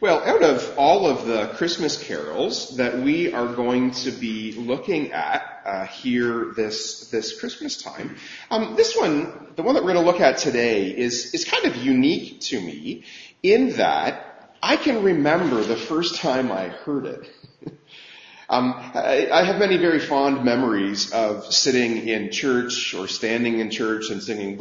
Well, out of all of the Christmas carols that we are going to be looking at here this Christmas time, this one, the one that we're going to look at today, is kind of unique to me in that I can remember the first time I heard it. I have many very fond memories of sitting in church or standing in church and singing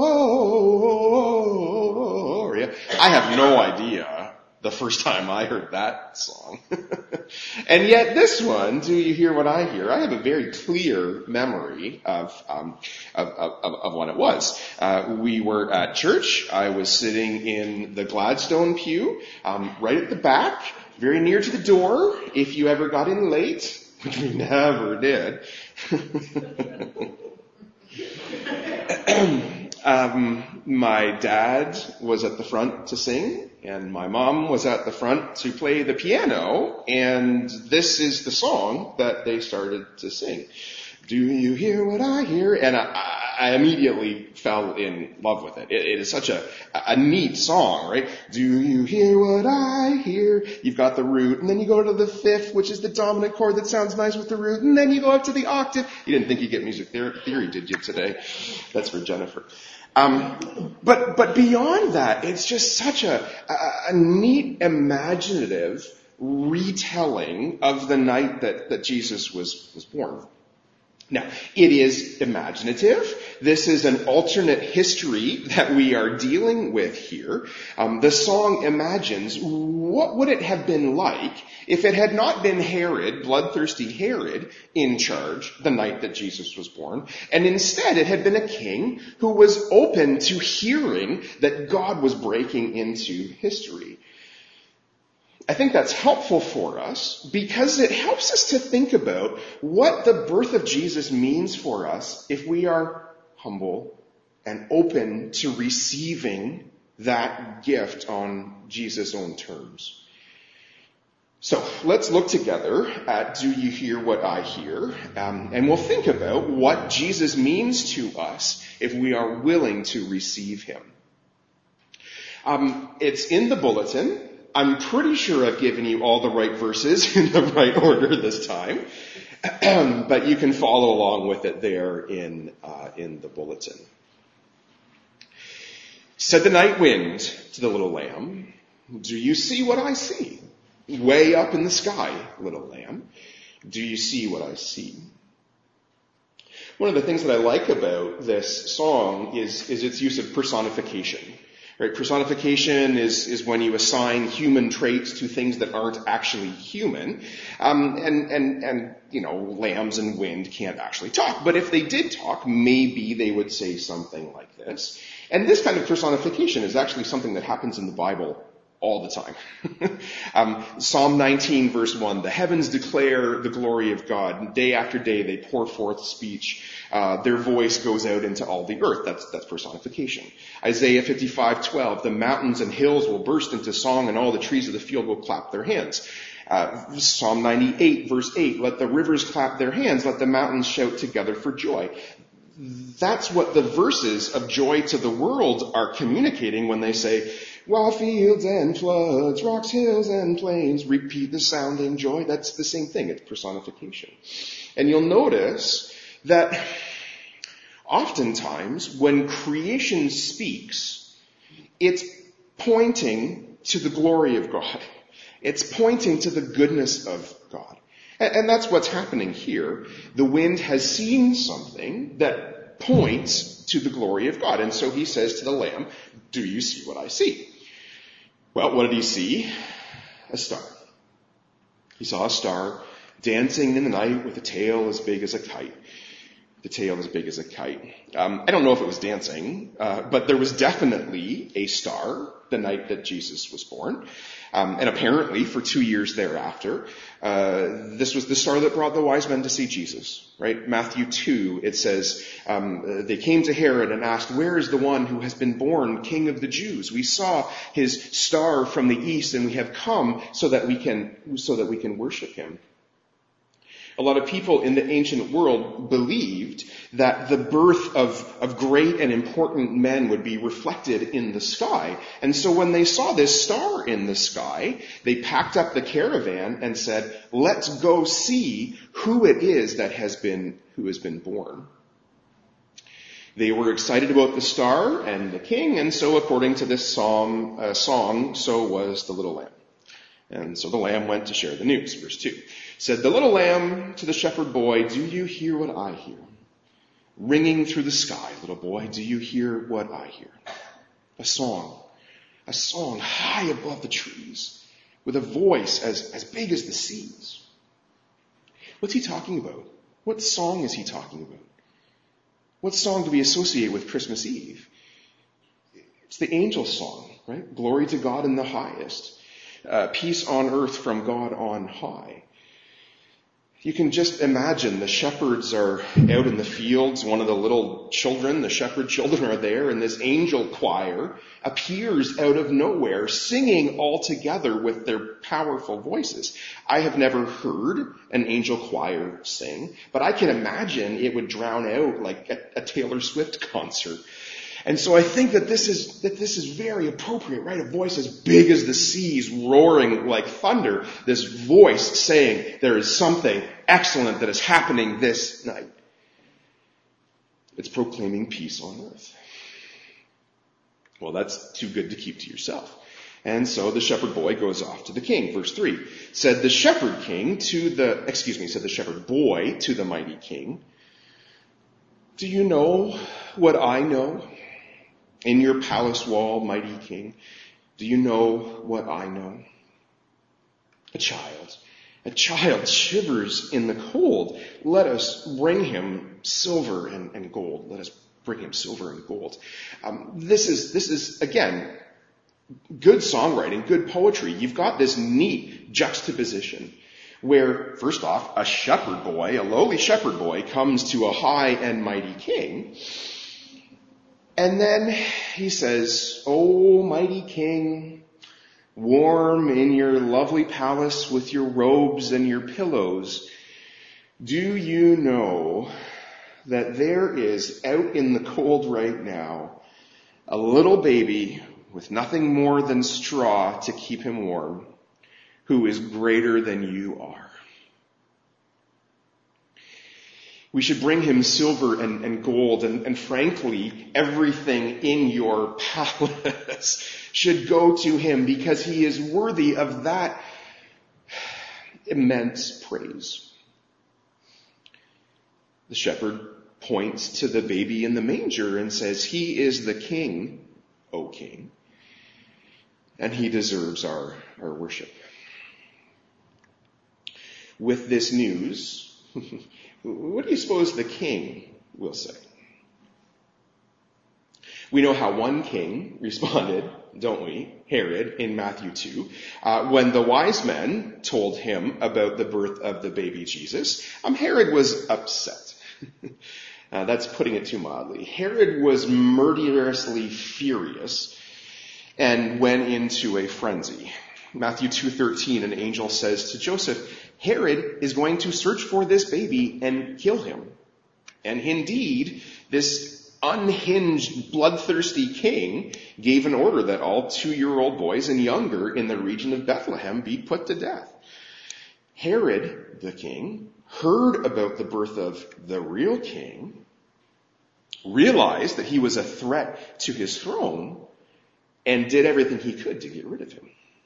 Gloria. I have no idea the first time I heard that song. And yet this one, Do You Hear What I Hear? I have a very clear memory of what it was. We were at church. I was sitting in the Gladstone pew, right at the back, very near to the door, if you ever got in late, which we never did. My dad was at the front to sing, and my mom was at the front to play the piano, and this is the song that they started to sing. Do you hear what I hear? And I immediately fell in love with it. It is such a neat song, right? Do you hear what I hear? You've got the root, and then you go to the fifth, which is the dominant chord that sounds nice with the root, and then you go up to the octave. You didn't think you'd get music theory, did you, today? That's for Jennifer. But beyond that, it's just such a neat, imaginative retelling of the night that Jesus was born. Now, it is imaginative. This is an alternate history that we are dealing with here. The song imagines what would it have been like if it had not been Herod, bloodthirsty Herod, in charge the night that Jesus was born, and instead it had been a king who was open to hearing that God was breaking into history. I think that's helpful for us because it helps us to think about what the birth of Jesus means for us if we are humble and open to receiving that gift on Jesus' own terms. So let's look together at Do You Hear What I Hear? And we'll think about what Jesus means to us if we are willing to receive him. It's in the bulletin. I'm pretty sure I've given you all the right verses in the right order this time, but you can follow along with it there in the bulletin. Said the night wind to the little lamb, do you see what I see? Way up in the sky, little lamb, do you see what I see? One of the things that I like about this song is its use of personification. Right? Personification is when you assign human traits to things that aren't actually human. And you know, lambs and wind can't actually talk. But if they did talk, maybe they would say something like this. And this kind of personification is actually something that happens in the Bible all the time. Psalm 19 verse 1, the heavens declare the glory of God, and day after day they pour forth speech. Their voice goes out into all the earth. That's personification. Isaiah 55:12, the mountains and hills will burst into song, and all the trees of the field will clap their hands. Psalm 98 verse 8, let the rivers clap their hands, let the mountains shout together for joy. That's what the verses of Joy to the World are communicating when they say, while fields and floods, rocks, hills, and plains repeat the sounding joy. That's the same thing. It's personification. And you'll notice that oftentimes when creation speaks, it's pointing to the glory of God. It's pointing to the goodness of God. And that's what's happening here. The wind has seen something that points to the glory of God. And so he says to the lamb, do you see what I see? Well, what did he see? A star. He saw a star dancing in the night with a tail as big as a kite. The tail as big as a kite. I don't know if it was dancing, but there was definitely a star the night that Jesus was born. And apparently for 2 years thereafter, this was the star that brought the wise men to see Jesus, right? Matthew 2, it says, they came to Herod and asked, where is the one who has been born King of the Jews? We saw his star from the east and we have come so that we can worship him. A lot of people in the ancient world believed that the birth of great and important men would be reflected in the sky. And so when they saw this star in the sky, they packed up the caravan and said, let's go see who it is who has been born. They were excited about the star and the king, and so according to this song, so was the little lamb. And so the lamb went to share the news. Verse 2 said, the little lamb to the shepherd boy, do you hear what I hear? Ringing through the sky, little boy, do you hear what I hear? A song high above the trees, with a voice as big as the seas. What's he talking about? What song is he talking about? What song do we associate with Christmas Eve? It's the angel song, right? Glory to God in the highest. Peace on earth from God on high. You can just imagine the shepherds are out in the fields. One of the little children, the shepherd children, are there, and this angel choir appears out of nowhere, singing all together with their powerful voices. I have never heard an angel choir sing, but I can imagine it would drown out like a Taylor Swift concert. And so I think that this is very appropriate, right? A voice as big as the seas, roaring like thunder. This voice saying there is something excellent that is happening this night. It's proclaiming peace on earth. Well, that's too good to keep to yourself. And so the shepherd boy goes off to the king. Verse 3 said the shepherd boy to the mighty king, do you know what I know? In your palace wall, mighty king, do you know what I know? A child shivers in the cold. Let us bring him silver and gold. Let us bring him silver and gold. This is again, good songwriting, good poetry. You've got this neat juxtaposition where, first off, a lowly shepherd boy comes to a high and mighty king. And then he says, "O mighty king, warm in your lovely palace with your robes and your pillows, do you know that there is out in the cold right now a little baby with nothing more than straw to keep him warm, who is greater than you are? We should bring him silver and gold, and frankly, everything in your palace should go to him because he is worthy of that immense praise." The shepherd points to the baby in the manger and says, "He is the king, O king, and he deserves our worship." With this news, what do you suppose the king will say? We know how one king responded, don't we? Herod, in Matthew 2, when the wise men told him about the birth of the baby Jesus. Herod was upset. That's putting it too mildly. Herod was murderously furious and went into a frenzy. Matthew 2:13, an angel says to Joseph, Herod is going to search for this baby and kill him. And indeed, this unhinged, bloodthirsty king gave an order that all 2-year-old boys and younger in the region of Bethlehem be put to death. Herod, the king, heard about the birth of the real king, realized that he was a threat to his throne, and did everything he could to get rid of him.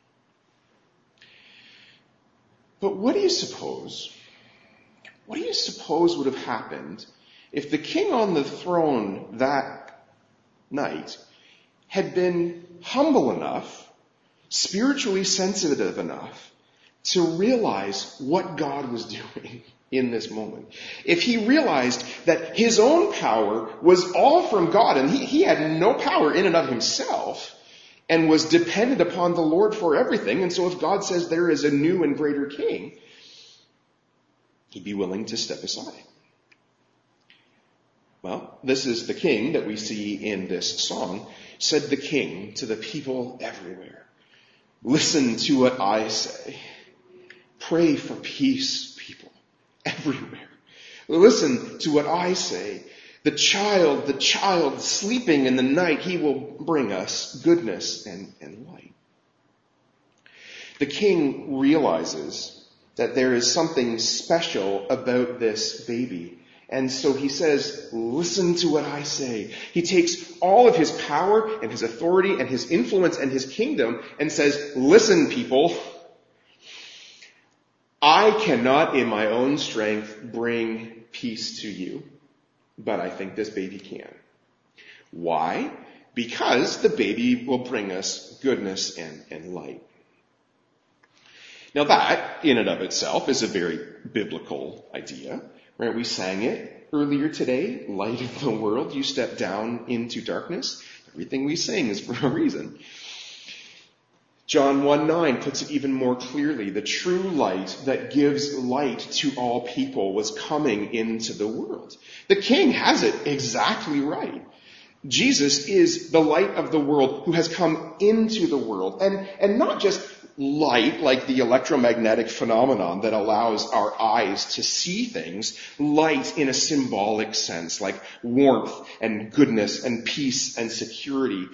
But what do you suppose would have happened if the king on the throne that night had been humble enough, spiritually sensitive enough to realize what God was doing in this moment? If he realized that his own power was all from God and he had no power in and of himself, and was dependent upon the Lord for everything. And so if God says there is a new and greater king, he'd be willing to step aside. Well, this is the king that we see in this song. Said the king to the people everywhere, "Listen to what I say. Pray for peace, people. everywhere. Listen to what I say. The child sleeping in the night, he will bring us goodness and light. The king realizes that there is something special about this baby. And so he says, listen to what I say. He takes all of his power and his authority and his influence and his kingdom and says, listen, people, I cannot in my own strength bring peace to you, but I think this baby can. Why? Because the baby will bring us goodness and light. Now that, in and of itself, is a very biblical idea. Right? We sang it earlier today, light of the world, you step down into darkness. Everything we sing is for a reason. John 1:9 puts it even more clearly. The true light that gives light to all people was coming into the world. The king has it exactly right. Jesus is the light of the world who has come into the world. And not just light, like the electromagnetic phenomenon that allows our eyes to see things, light in a symbolic sense, like warmth and goodness and peace and security.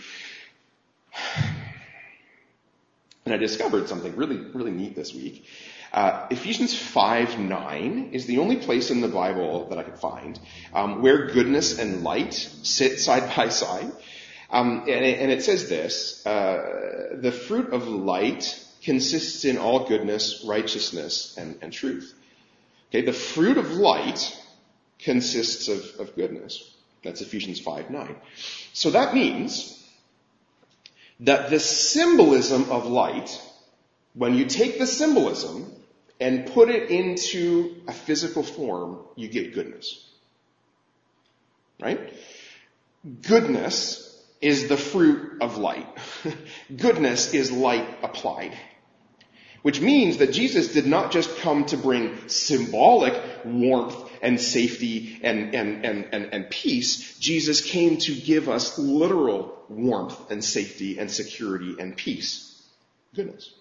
And I discovered something really, really neat this week. Ephesians 5:9 is the only place in the Bible that I could find where goodness and light sit side by side. And it says this, the fruit of light consists in all goodness, righteousness, and truth. Okay, the fruit of light consists of goodness. That's Ephesians 5:9. So that means that the symbolism of light, when you take the symbolism and put it into a physical form, you get goodness. Right? Goodness is the fruit of light. Goodness is light applied. Which means that Jesus did not just come to bring symbolic warmth and safety and peace. Jesus came to give us literal warmth and safety and security and peace. Goodness.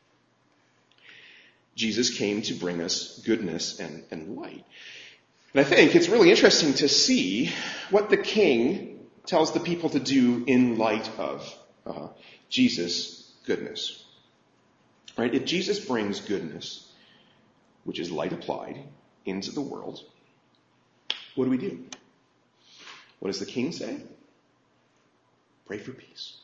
Jesus came to bring us goodness and light. And I think it's really interesting to see what the king tells the people to do in light of Jesus' goodness. Right? If Jesus brings goodness, which is light applied, into the world, what do? What does the king say? Pray for peace.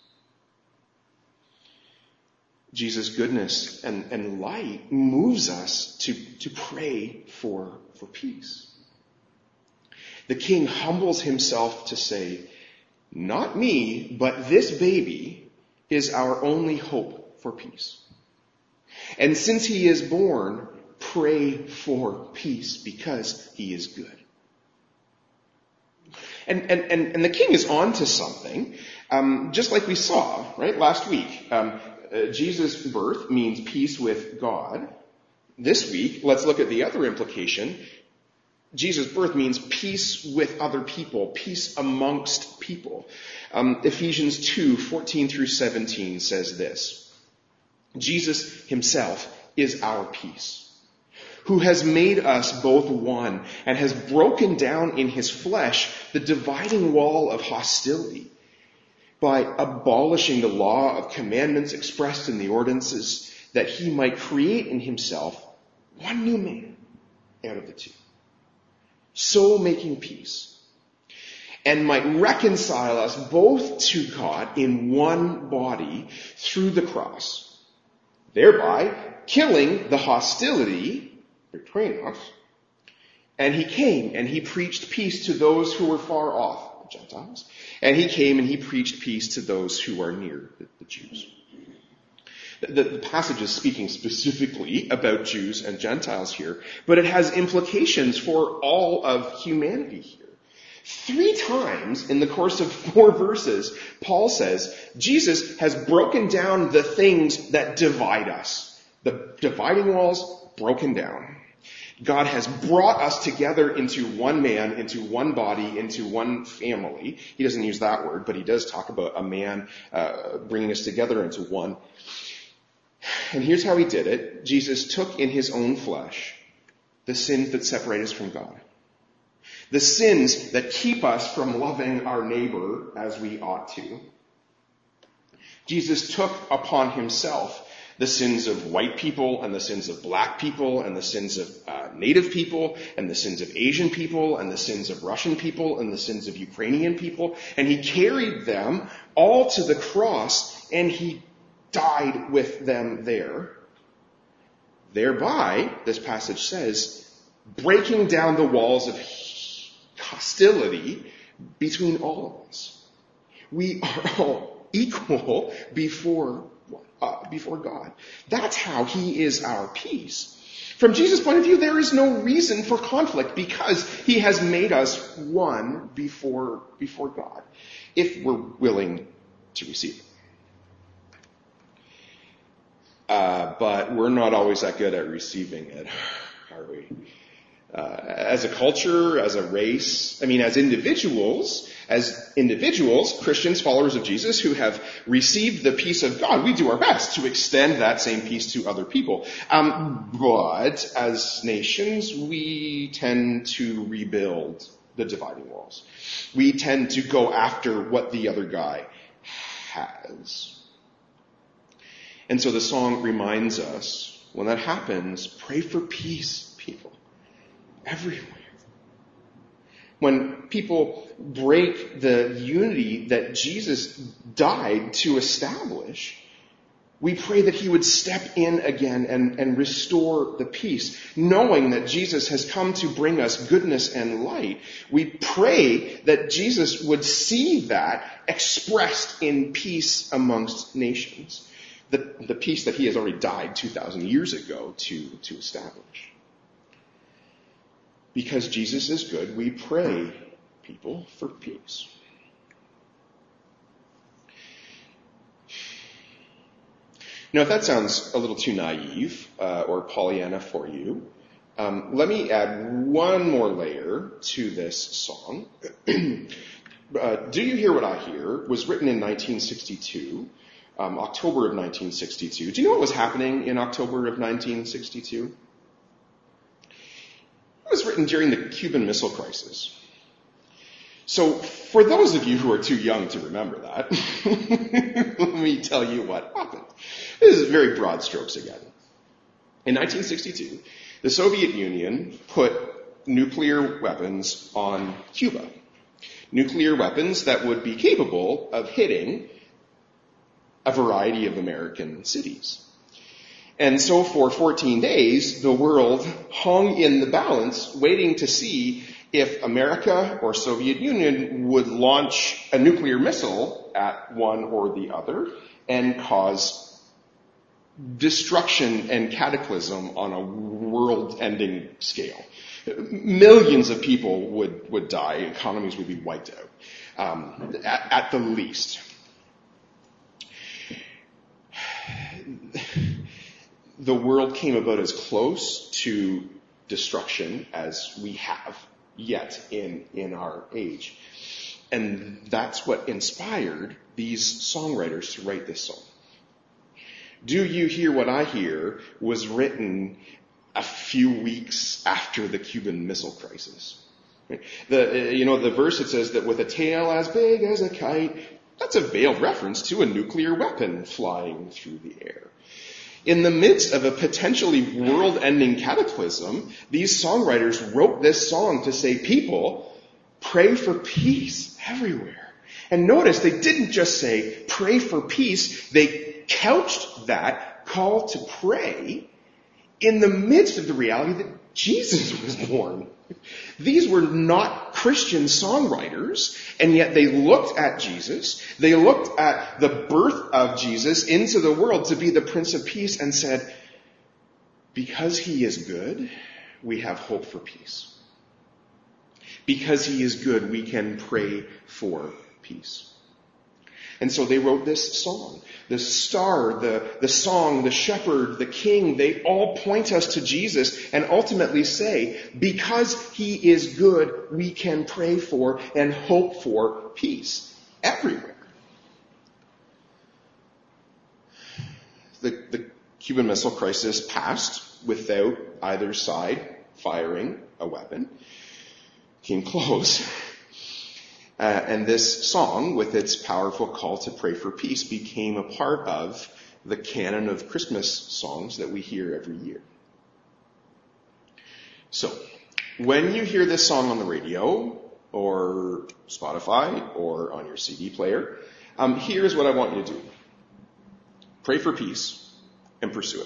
Jesus' goodness and light moves us to pray for peace. The king humbles himself to say, not me, but this baby is our only hope for peace. And since he is born, pray for peace because he is good. And the king is on to something, just like we saw, right, last week. Jesus' birth means peace with God. This week, let's look at the other implication. Jesus' birth means peace with other people, peace amongst people. Ephesians 2:14 through 17 says this. Jesus himself is our peace, who has made us both one and has broken down in his flesh the dividing wall of hostility by abolishing the law of commandments expressed in the ordinances, that he might create in himself one new man out of the two, so making peace, and might reconcile us both to God in one body through the cross, thereby killing the hostility between us. And he came and he preached peace to those who were far off, the Gentiles. And he came and he preached peace to those who are near, the Jews. The passage is speaking specifically about Jews and Gentiles here, but it has implications for all of humanity here. 3 times in the course of 4 verses, Paul says, Jesus has broken down the things that divide us. The dividing walls broken down. God has brought us together into one man, into one body, into one family. He doesn't use that word, but he does talk about a man bringing us together into one. And here's how he did it. Jesus took in his own flesh the sins that separate us from God. The sins that keep us from loving our neighbor as we ought to. Jesus took upon himself the sins of white people and the sins of black people and the sins of native people and the sins of Asian people and the sins of Russian people and the sins of Ukrainian people. And he carried them all to the cross and he died with them there. Thereby, this passage says, breaking down the walls of hostility between all of us. We are all equal before God. That's how he is our peace. From Jesus' point of view, there is no reason for conflict because he has made us one before God, if we're willing to receive it. But we're not always that good at receiving it, are we? As a culture, as a race, as individuals, Christians, followers of Jesus who have received the peace of God, we do our best to extend that same peace to other people. But as nations, we tend to rebuild the dividing walls. We tend to go after what the other guy has. And so the song reminds us, when that happens, pray for peace, people. Everywhere. When people break the unity that Jesus died to establish, we pray that he would step in again and restore the peace. Knowing that Jesus has come to bring us goodness and light, we pray that Jesus would see that expressed in peace amongst nations. The peace that he has already died 2,000 years ago to establish. Because Jesus is good, we pray, people, for peace. Now, if that sounds a little too naive or Pollyanna for you, let me add one more layer to this song. Do You Hear What I Hear was written in 1962, October of 1962. Do you know what was happening in October of 1962? It was written during the Cuban Missile Crisis. So, for those of you who are too young to remember that, let me tell you what happened. This is very broad strokes again. In 1962, the Soviet Union put nuclear weapons on Cuba. Nuclear weapons that would be capable of hitting a variety of American cities. And so for 14 days, the world hung in the balance, waiting to see if America or Soviet Union would launch a nuclear missile at one or the other and cause destruction and cataclysm on a world-ending scale. Millions of people would die. Economies would be wiped out, at the least. The world came about as close to destruction as we have yet in our age. And that's what inspired these songwriters to write this song. Do You Hear What I Hear was written a few weeks after the Cuban Missile Crisis. The verse, it says that with a tail as big as a kite, that's a veiled reference to a nuclear weapon flying through the air. In the midst of a potentially world-ending cataclysm, these songwriters wrote this song to say, people, pray for peace everywhere. And notice, they didn't just say, pray for peace. They couched that call to pray in the midst of the reality that Jesus was born. These were not Christian songwriters, and yet they looked at Jesus, they looked at the birth of Jesus into the world to be the Prince of Peace and said, because he is good, we have hope for peace. Because he is good, we can pray for peace. And so they wrote this song. The star, the song, the shepherd, the king, they all point us to Jesus and ultimately say, because he is good, we can pray for and hope for peace everywhere. The Cuban Missile Crisis passed without either side firing a weapon. Came close. And this song, with its powerful call to pray for peace, became a part of the canon of Christmas songs that we hear every year. So, when you hear this song on the radio, or Spotify, or on your CD player, here's what I want you to do. Pray for peace and pursue it.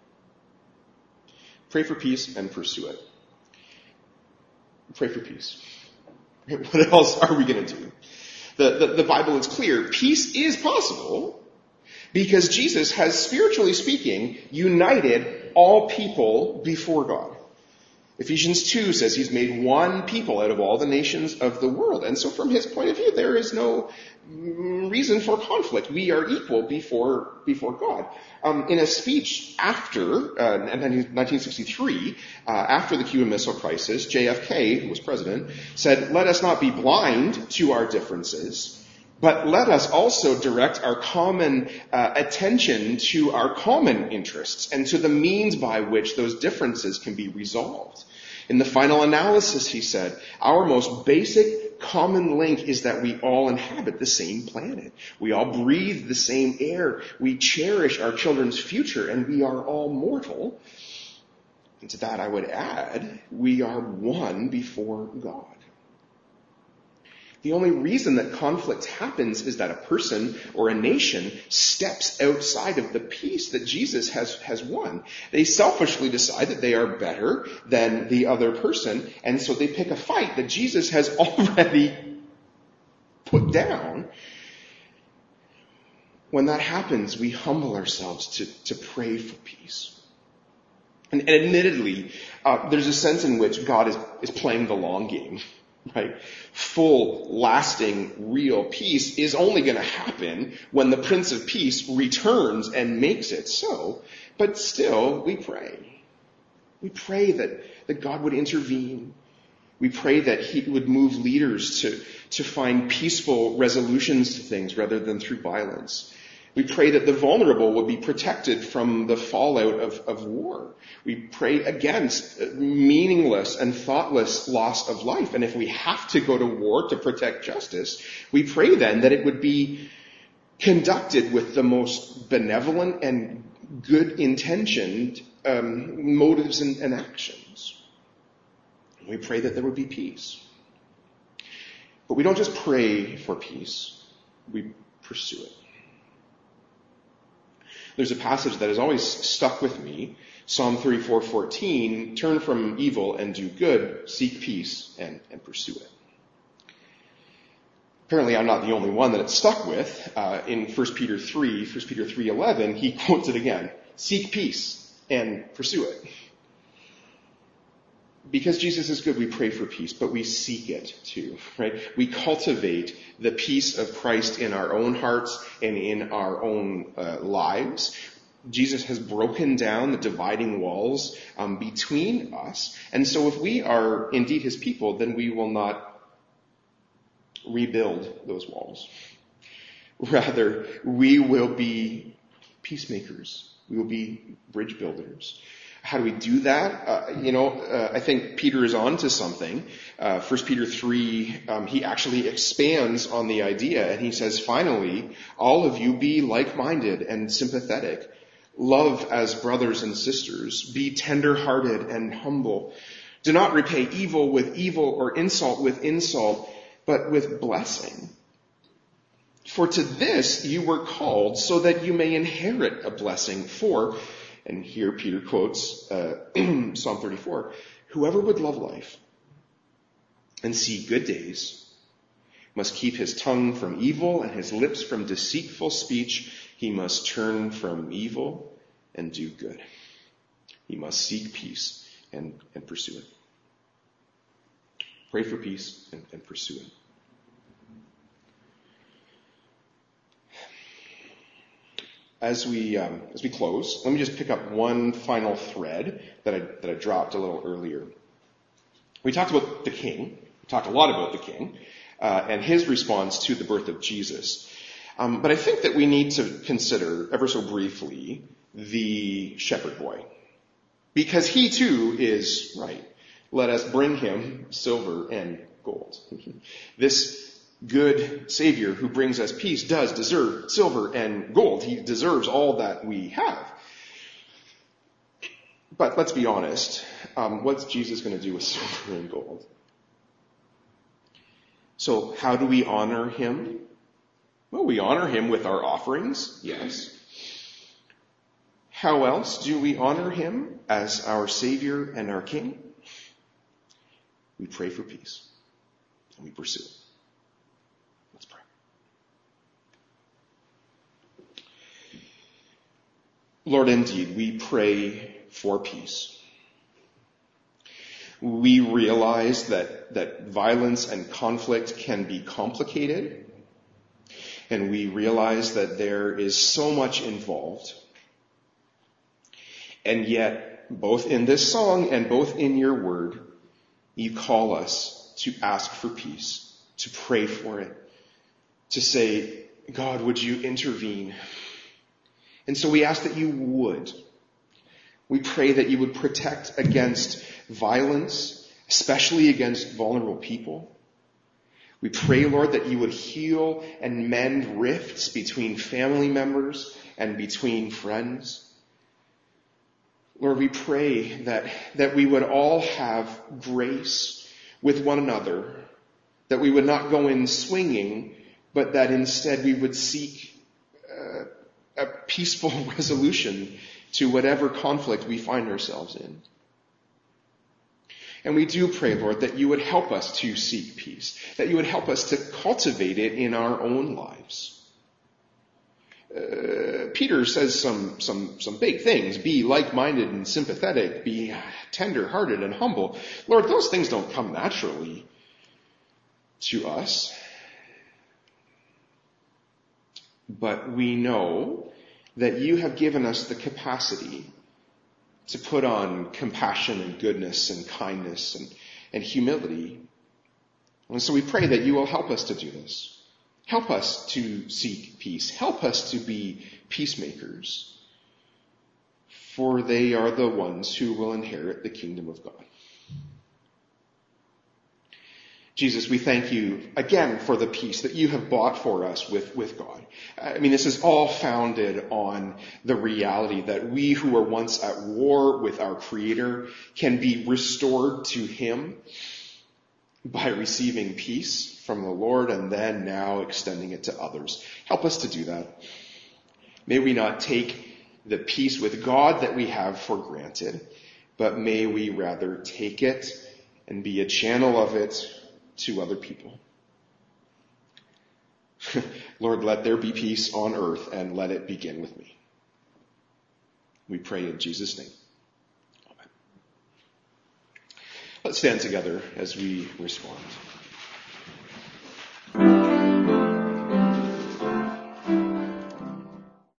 Pray for peace and pursue it. Pray for peace. What else are we going to do? The Bible is clear. Peace is possible because Jesus has, spiritually speaking, united all people before God. Ephesians 2 says he's made one people out of all the nations of the world. And so from his point of view, there is no reason for conflict. We are equal before God. In a speech after, in 1963, after the Cuban Missile Crisis, JFK, who was president, said, "Let us not be blind to our differences, but let us also direct our common attention to our common interests and to the means by which those differences can be resolved." In the final analysis, he said, our most basic common link is that we all inhabit the same planet. We all breathe the same air. We cherish our children's future, and we are all mortal. And to that I would add, we are one before God. The only reason that conflict happens is that a person or a nation steps outside of the peace that Jesus has won. They selfishly decide that they are better than the other person, and so they pick a fight that Jesus has already put down. When that happens, we humble ourselves to pray for peace. And admittedly, there's a sense in which God is playing the long game. Right? Full, lasting, real peace is only going to happen when the Prince of Peace returns and makes it so. But still, we pray. We pray that God would intervene. We pray that he would move leaders to find peaceful resolutions to things rather than through violence. We pray that the vulnerable would be protected from the fallout of war. We pray against meaningless and thoughtless loss of life. And if we have to go to war to protect justice, we pray then that it would be conducted with the most benevolent and good-intentioned motives and actions. We pray that there would be peace. But we don't just pray for peace, we pursue it. There's a passage that has always stuck with me. Psalm 34:14, turn from evil and do good, seek peace and pursue it. Apparently I'm not the only one that it's stuck with. In 1 Peter 3:11, he quotes it again. Seek peace and pursue it. Because Jesus is good, we pray for peace, but we seek it too, right? We cultivate the peace of Christ in our own hearts and in our own lives. Jesus has broken down the dividing walls between us. And so if we are indeed his people, then we will not rebuild those walls. Rather, we will be peacemakers. We will be bridge builders. How do we do that? I think Peter is on to something. 1 Peter 3, he actually expands on the idea, and he says, finally, all of you be like-minded and sympathetic. Love as brothers and sisters. Be tender-hearted and humble. Do not repay evil with evil or insult with insult, but with blessing. For to this you were called, so that you may inherit a blessing. For, and here Peter quotes Psalm 34, whoever would love life and see good days must keep his tongue from evil and his lips from deceitful speech. He must turn from evil and do good. He must seek peace and pursue it. Pray for peace and pursue it. As we close, let me just pick up one final thread that I dropped a little earlier. We talked about the king. We talked a lot about the king and his response to the birth of Jesus. But I think that we need to consider, ever so briefly, the shepherd boy. Because he too is, right, let us bring him silver and gold. This good Savior who brings us peace does deserve silver and gold. He deserves all that we have. But let's be honest, what's Jesus going to do with silver and gold? So how do we honor him? Well, we honor him with our offerings, yes. How else do we honor him as our Savior and our King? We pray for peace, and we pursue it. Let's pray. Lord, indeed, we pray for peace. We realize that violence and conflict can be complicated, and we realize that there is so much involved. And yet, both in this song and both in your word, you call us to ask for peace, to pray for it, to say, God, would you intervene? And so we ask that you would. We pray that you would protect against violence, especially against vulnerable people. We pray, Lord, that you would heal and mend rifts between family members and between friends. Lord, we pray that we would all have grace with one another, that we would not go in swinging, but that instead we would seek a peaceful resolution to whatever conflict we find ourselves in. And we do pray, Lord, that you would help us to seek peace, that you would help us to cultivate it in our own lives. Peter says some big things. Be like-minded and sympathetic. Be tender-hearted and humble. Lord, those things don't come naturally to us. But we know that you have given us the capacity to put on compassion and goodness and kindness and humility. And so we pray that you will help us to do this. Help us to seek peace. Help us to be peacemakers. For they are the ones who will inherit the kingdom of God. Jesus, we thank you again for the peace that you have bought for us with God. I mean, this is all founded on the reality that we who were once at war with our Creator can be restored to him by receiving peace from the Lord and then now extending it to others. Help us to do that. May we not take the peace with God that we have for granted, but may we rather take it and be a channel of it to other people. Lord, let there be peace on earth and let it begin with me. We pray in Jesus' name. Amen. Let's stand together as we respond.